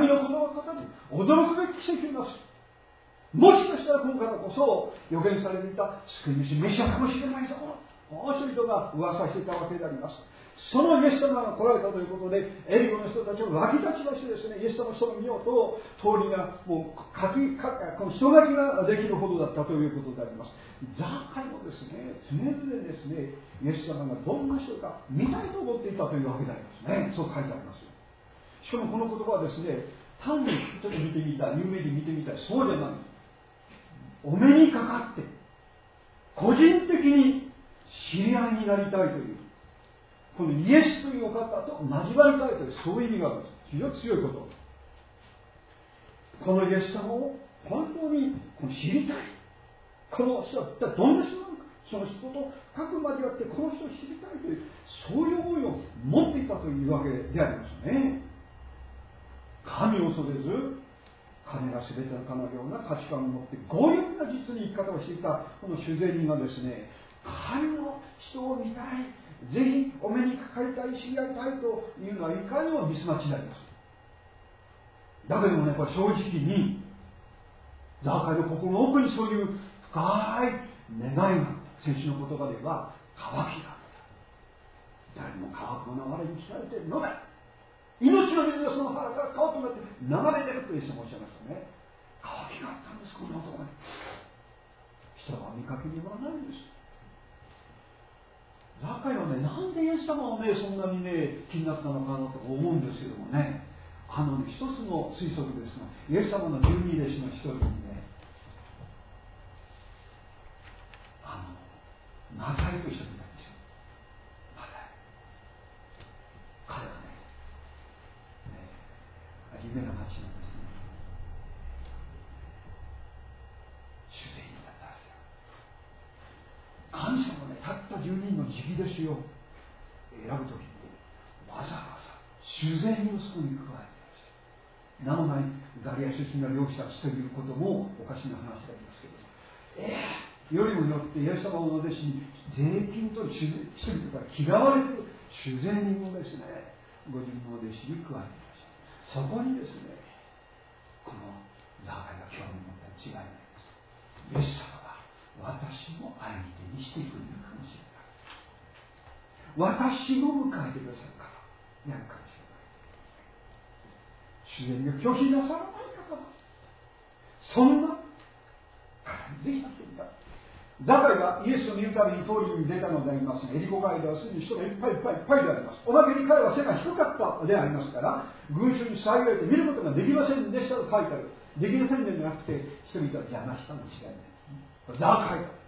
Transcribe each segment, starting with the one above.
神の子の方に驚くべき奇跡をなす。もしかしたら今からこそ予言されていた救い主メシアかもしれないぞ、この人々が噂していたわけであります。そのイエス様が来られたということで、エリコの人たちは湧き立ちましてですね、イエス様の人を見ようと通りがもうこの人書きができるほどだったということであります。ザーカイもですね、常々ですね、イエス様がどんな人か見たいと思っていたというわけでありますね。そう書いてありますよ。しかもこの言葉はですね、単にちょっと見てみたい、有名に見てみたい、そうじゃない。お目にかかって個人的に知り合いになりたいという、このイエスというお方と交わりたいという、そういう意味があるんです。非常に強いこと。このイエス様を本当に知りたい。この人は一体どんな人なのか、その人と深く交わってこの人を知りたいという、そういう思いを持っていたというわけでありますね。神を恐れず金が全てのかのような価値観を持って強力な実に生き方をしていたこの主税人がですね、神の人を見たい、ぜひお目にかかりたい、知り合いたいというのはいかにもミスマッチであります。だけどもね、これ正直にザーカイの心の奥にそういう深い願いが、先週の言葉では渇きがあった。誰も渇くの流れに来られて飲め、命の水がその腹から川となって流れ出るとイエス様おっしゃいましたね。渇きがあったんです、この男に。人は見かけによらないんです。ザーカイはね、なんでイエス様をね、そんなにね、気になったのかなと思うんですけどもね、一つの推測ですが、イエス様の十二弟子の一人にね、マタイと一緒にいたんですよ。マタイ。彼はね、有名な町のですね、主税人だったんですよ。神様ね、たった10人の直弟子を選ぶときに、わざわざ主税人をそこに加えていました。なおないガリア出身の漁師たちということもおかしな話でありますけど、よりもよってイエス様の弟子に税金と人々から嫌われている主税人をですね、ご自分の弟子に加えていました。そこにですね、このザーカイが興味を持ったに違いないです。イエス様は私も相手にしてくれるかもしれない。私も迎えてくださるからやるかもしれない。主権を拒否なさらない方だ。そんな方にぜひなってみたい。ザカイがイエスの言うたびに通りに出たのでありますが、エリコ街ではすでに人がいっぱいいっぱいいっぱいであります。おまけに彼は背が低かったでありますから、群衆に遮られて見ることができませんでしたと書いてある。できませんではなくて、人々は邪魔したのに違いない。ザカイだ。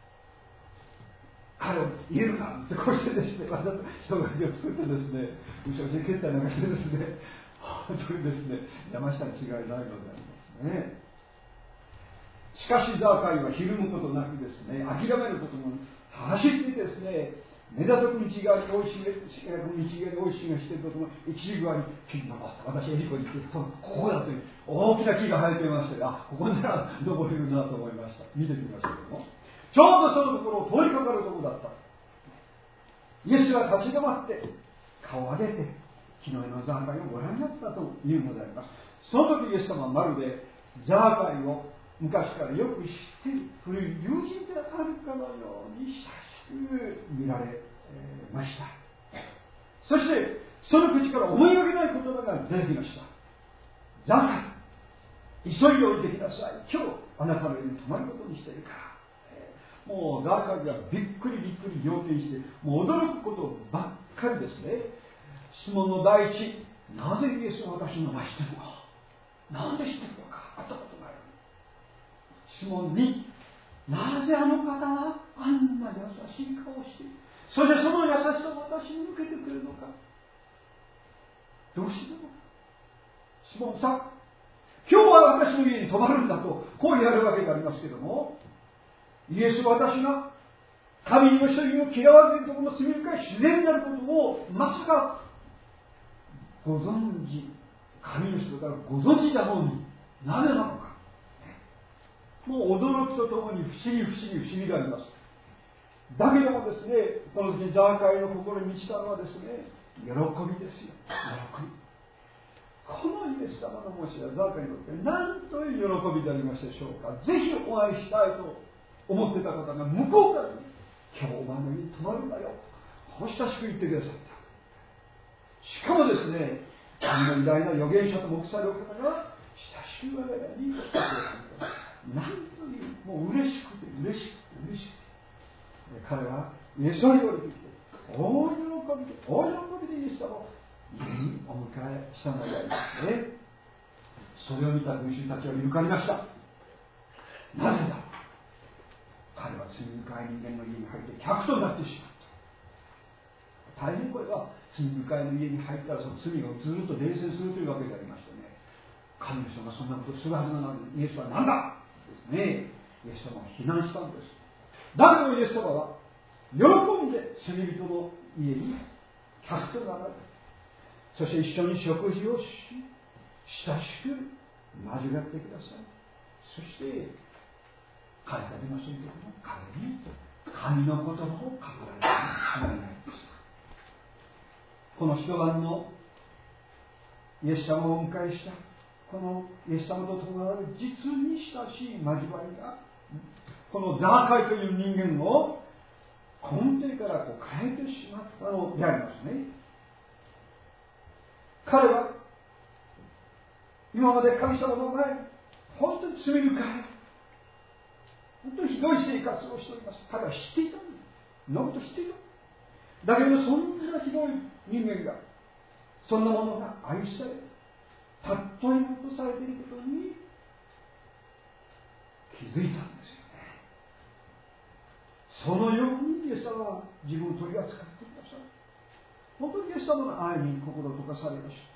彼を言えるかってこうしてですね、わざと人が気を作ってですね、後ろで蹴ったりなんかしてですね、本当にですね、邪魔したに違いないのでありますね。しかしザーカイはひるむことなくですね、諦めることも走ってですね、目立たく道側に生い茂しているところの一時側に木に登った。私エリコに行って、ここだという大きな木が生えていまして、ここなら登れるなと思いました。見てみましたけども、ちょうどそのところを通りかかるところだった。イエスは立ち止まって顔を上げて木の上のザーカイをご覧になったというのであります。その時イエス様はまるでザーカイを昔からよく知っている古い友人であるかのように親しく見られました。そしてその口から思いがけない言葉が出てきました。ザーカイ、急いで降りてきなさい。今日あなたの家に泊まることにしているから。もうザーカイがびっくり仰天して、もう驚くことばっかりですね。質問の第一、なぜイエスは私の名前知ってるのか、なんで知ってるのか、会ったことない。質問に、なぜあの方はあんな優しい顔をしている、そしてその優しさを私に向けてくれるのか、どうしても質問3、今日は私の家に泊まるんだとこう言われるわけでありますけども、イエスは私が神の人々を嫌われるところの罪深い自然であることをまさかご存知、神の人からご存知なのになぜなのか、もう驚きとともに不思議があります。だけどもですね、この時ザーカイの心に満ちたのはですね、喜びですよ。喜び。 このイエス様のもしやザーカイにとって何という喜びでありましたでしょうか。ぜひお会いしたいと思ってた方が向こうから今日お前の家に泊まるんだよと親しく言ってくださった。しかもですね、神の偉大な預言者と目される方が親しく我々に来てくださった。なんというもう嬉しくて彼はイエスを呼びてきて大喜びでイエス様を家にお迎えしたのでありますね。それを見た群衆たちは怒りました。なぜだ、彼は罪深い人間の家に入って客となってしまった。大変これは罪深いの家に入ったらその罪がずっと伝染するというわけでありましてね、神の人がそんなことするはずがない。イエスは何だですね。イエス様は非難したんです。だけどイエス様は喜んで罪人の家に客となられ、そして一緒に食事をし親しく交わってください。そして彼が出ませんけども、彼に神の言葉を語られてしまいないです。この一晩のイエス様をお迎えしたこのイエス様と共にある実に親しい交わりがこのザーカイという人間を根底から変えてしまったのでありますね。彼は今まで神様の前に本当に罪深い、本当にひどい生活をしております。彼は知っていたんです。そんなこと知っていた。だけどそんなひどい人間が、そんなものが愛され、たっとい残されていることに気づいたんですよね。そのようにイエス様は自分を取り扱ってください。本当にイエス様の愛に心を溶かされました。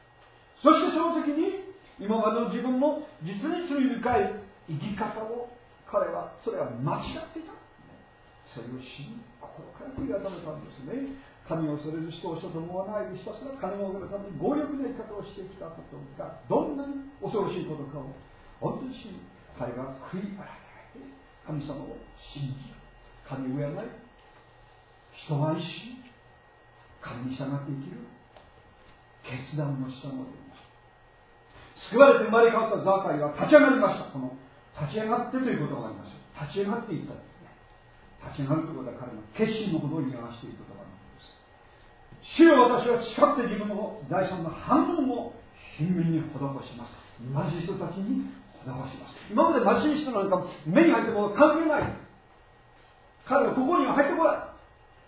そしてその時に今までの自分の実に罪深い生き方を彼はそれは間違っていた。それを知り心から悔い改めたんですね。神を恐れず人を人と思わないでひたすら金を得るために強力な生き方をしてきたことがどんなに恐ろしいことかを本当に知り、彼が悔い改めて神様を信じ、神を敬い、人を愛し、神に従って生きる決断をしたのであります。救われて生まれ変わったザーカイは立ち上がりました。この立ち上がってということがあります。立ち上がっていったんですね。立ち上がるということは彼の決心のことを表していることがあるんです。主よ、私は誓って自分の財産の半分を貧民に施します。貧しい人たちに施します。今まで貧しい人なんか目に入っても関係ない。彼の心には入ってこない。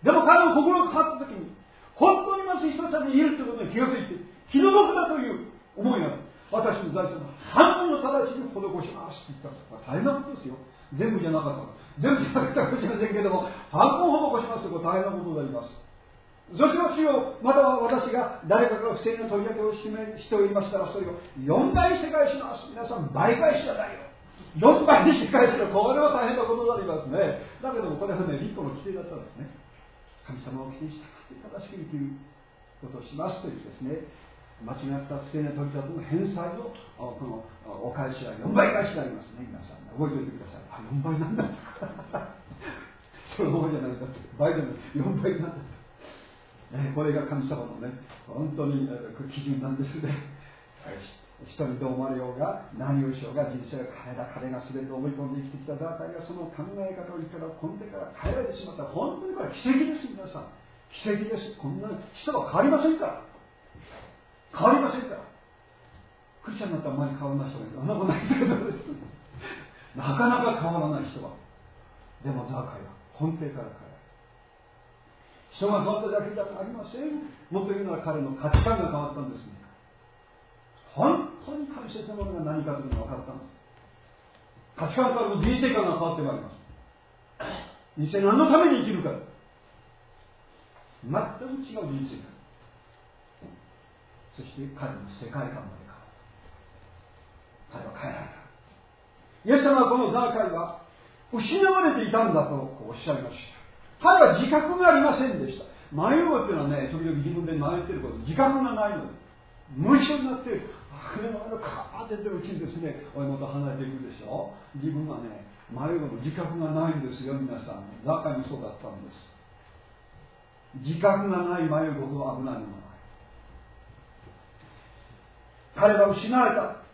でも彼の心が変わった時に本当に貧しい人たちにいるということに気がついて、気の毒だという思いが私の財産の半分の直ちに施しますって言ったんです。大変なことですよ。全部じゃなかった。全部じゃなかったかもしれませんけども、半分施しますということは大変なことであります。そして主よ、また私が誰かから不正な取り立てをしておりましたら、それを4倍にして返します。皆さん倍返しじゃないよ。4倍にして返すよ。これは大変なことでありますね。だけどもこれはね、立法の規定だったんですね。神様を規定して正しく生きることをしますというですね、間違った不正な取り立ての返済のこのお返しは4倍返しでありますね。皆さん覚えておいてください。あ、4倍なんだそのままじゃないんだって、倍でも4倍なんだって、これが神様のね、本当に基準なんですね。人にどう思われようが何をしようが、人生が彼が全て思い込んで生きてきたザーカイがその考え方を言ったら根底から変えられてしまったら、本当にこれは奇跡です。皆さん奇跡です。こんな人は変わりませんから、変わりませんから。クリスチャンになったらあんまり変わらない人がいる。あんなことないけどですなかなか変わらない人は、でもザーカイは根底から変えられる。人が変わっただけじゃありません。もっと言うなら彼の価値観が変わったんですね。本当に大切なものが何かというのが分かったんです。価値観からの人生観が変わってまいります。人生何のために生きるか、全く違う人生観、そして彼の世界観まで変わった。彼は変えられた。イエス様はこのザーカイは失われていたんだとおっしゃいました。彼は自覚がありませんでした。迷うというのはね、時々自分で迷っていること、自覚がないので無意識になって船の上のカーッて出てるうちにですね、おいもと離れていくでしょ。自分はね、迷うの自覚がないんですよ。皆さん中にそうだったんです。自覚がない迷うことは危ないものがない。 彼は失われた。